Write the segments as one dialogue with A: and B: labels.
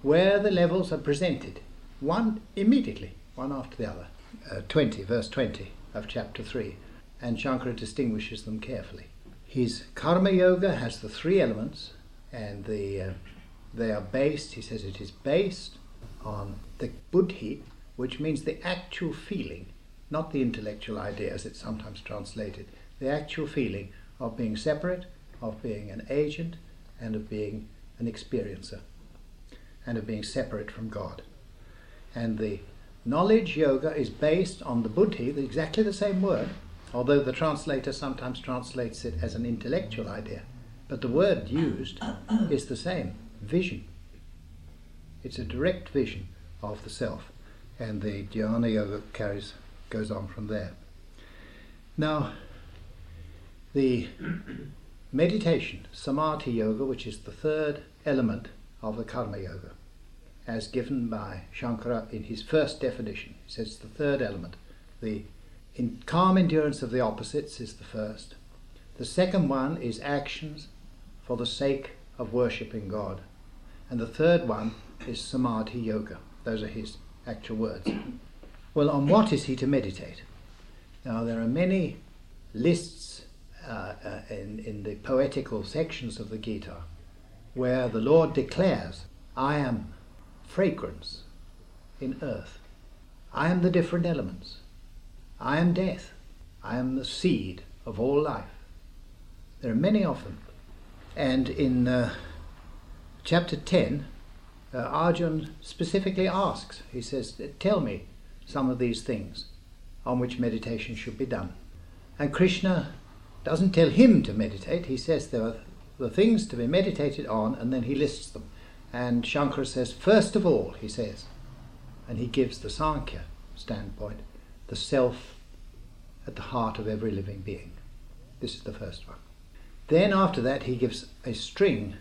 A: where the levels are presented, one immediately, one after the other. 20, verse 20 of chapter 3, and Shankara distinguishes them carefully. His Karma Yoga has the three elements, and they are based, he says it is based on the buddhi, which means the actual feeling, not the intellectual idea as it's sometimes translated, the actual feeling of being separate, of being an agent, and of being an experiencer, and of being separate from God. And the knowledge yoga is based on the buddhi, exactly the same word, although the translator sometimes translates it as an intellectual idea. But the word used is the same, vision. It's a direct vision of the self. And the Dhyana Yoga goes on from there. Now, the meditation, Samadhi Yoga, which is the third element of the Karma Yoga, as given by Shankara in his first definition. He says the third element. The calm endurance of the opposites is the first. The second one is actions for the sake of worshipping God. And the third one is Samadhi Yoga. Those are his actual words. Well, on what is he to meditate? Now, there are many lists in the poetical sections of the Gita where the Lord declares, I am fragrance in earth. I am the different elements. I am death. I am the seed of all life. There are many of them. And in chapter 10, Arjuna specifically asks, he says, tell me some of these things on which meditation should be done. And Krishna doesn't tell him to meditate, he says there are the things to be meditated on, and then he lists them. And Shankara says, first of all, he says, and he gives the Sankhya standpoint, the self at the heart of every living being. This is the first one. Then after that he gives a string.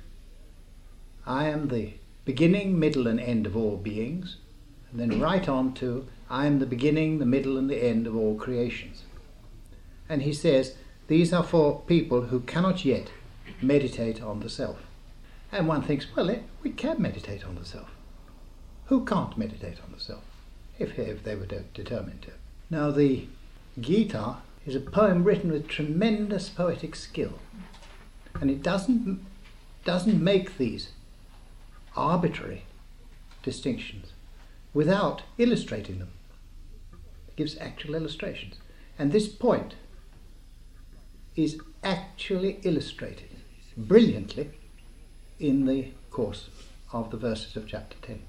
A: I am the beginning, middle and end of all beings. And then right on to I am the beginning, the middle and the end of all creations. And he says these are for people who cannot yet meditate on the self. And one thinks, well, we can meditate on the self. Who can't meditate on the self if they were determined to? Now, the Gita is a poem written with tremendous poetic skill, and it doesn't make these arbitrary distinctions without illustrating them. It gives actual illustrations, and this point is actually illustrated brilliantly in the course of the verses of chapter 10,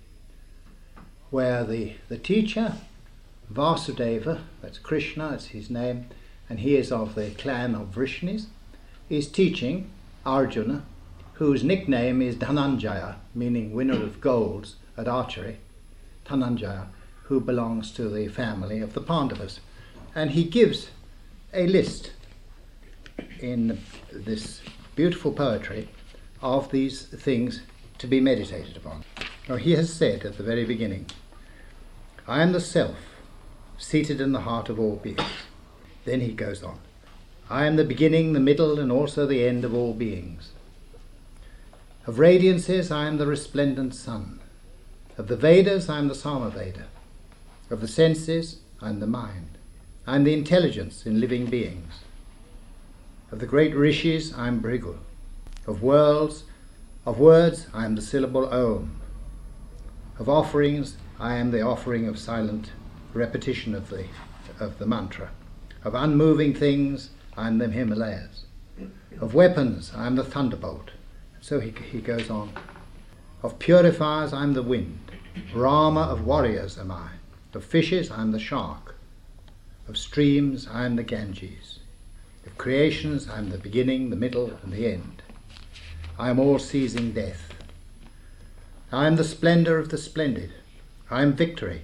A: where the teacher, Vasudeva, that's Krishna, that's his name, and he is of the clan of Vrishnis, is teaching Arjuna, whose nickname is Dhananjaya, meaning winner of golds at archery, Dhananjaya, who belongs to the family of the Pandavas. And he gives a list in this beautiful poetry of these things to be meditated upon. Now, he has said at the very beginning, I am the self, seated in the heart of all beings. Then he goes on, I am the beginning, the middle, and also the end of all beings. Of radiances, I am the resplendent sun. Of the Vedas, I am the Samaveda. Of the senses, I am the mind. I am the intelligence in living beings. Of the great rishis, I am Bhrigu. Of words, I am the syllable Om. Of offerings, I am the offering of silent repetition of the mantra. Of unmoving things, I am the Himalayas. Of weapons, I am the thunderbolt. So he goes on. Of purifiers, I am the wind. Rama of warriors am I. Of fishes, I am the shark. Of streams, I am the Ganges. Of creations, I am the beginning, the middle, and the end. I am all-seizing death. I am the splendour of the splendid. I am victory.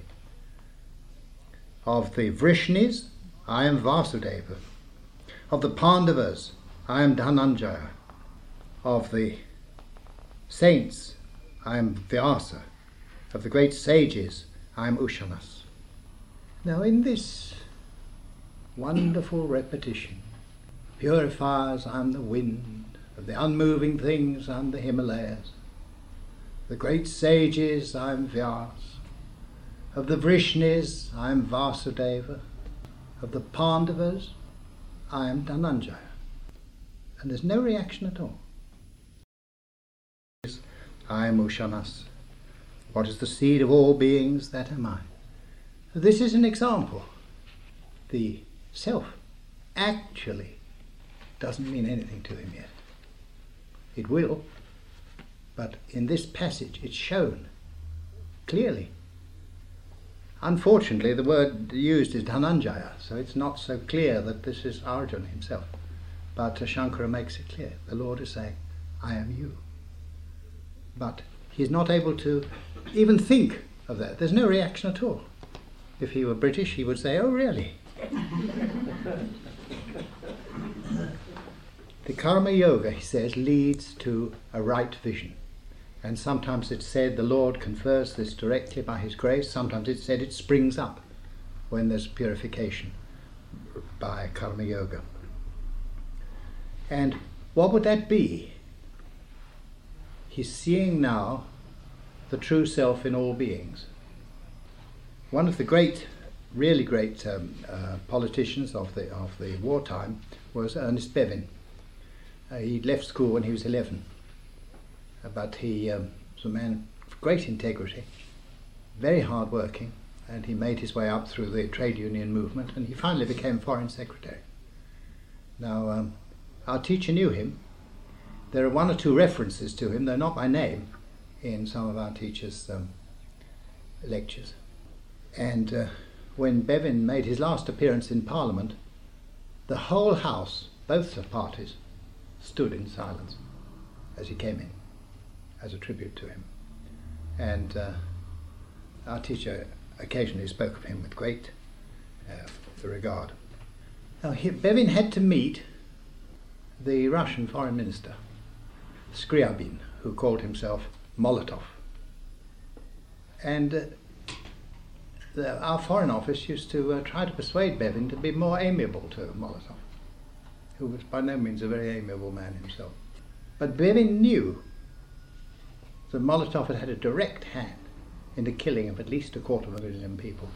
A: Of the Vrishnis, I am Vasudeva. Of the Pandavas, I am Dhananjaya. Of the saints, I am Vyasa. Of the great sages, I am Ushanas. Now, in this wonderful repetition, purifiers, I am the wind. Of the unmoving things, I am the Himalayas. the great sages I am Vyas, of the Vrishnis I am Vasudeva, of the Pandavas I am Dhananjaya. And there's no reaction at all. I am Ushanas. What is the seed of all beings? That am I. This is an example. The self actually doesn't mean anything to him yet. It will, but in this passage it's shown clearly. Unfortunately, the word used is Dhananjaya, so it's not so clear that this is Arjuna himself. But Shankara makes it clear. The Lord is saying, I am you. But he's not able to even think of that. There's no reaction at all. If he were British, he would say, oh, really? The Karma Yoga, he says, leads to a right vision. And sometimes it's said the Lord confers this directly by his grace. Sometimes it's said it springs up when there's purification by Karma Yoga. And what would that be? He's seeing now the true self in all beings. One of the great, really great politicians of the wartime was Ernest Bevin. He left school when he was 11, but he was a man of great integrity, very hard working, and he made his way up through the trade union movement, and he finally became Foreign Secretary. Now, our teacher knew him. There are one or two references to him, though not by name, in some of our teachers' lectures. And when Bevin made his last appearance in Parliament, the whole House, both the parties, stood in silence as he came in, as a tribute to him. And our teacher occasionally spoke of him with great regard. Now, Bevin had to meet the Russian foreign minister, Skryabin, who called himself Molotov. And our Foreign Office used to try to persuade Bevin to be more amiable to Molotov, who was by no means a very amiable man himself. But Bevin knew that Molotov had had a direct hand in the killing of at least 250,000 people.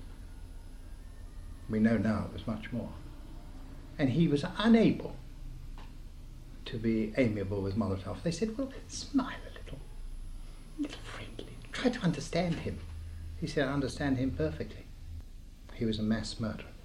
A: We know now it was much more. And he was unable to be amiable with Molotov. They said, well, smile a little friendly, try to understand him. He said, I understand him perfectly. He was a mass murderer.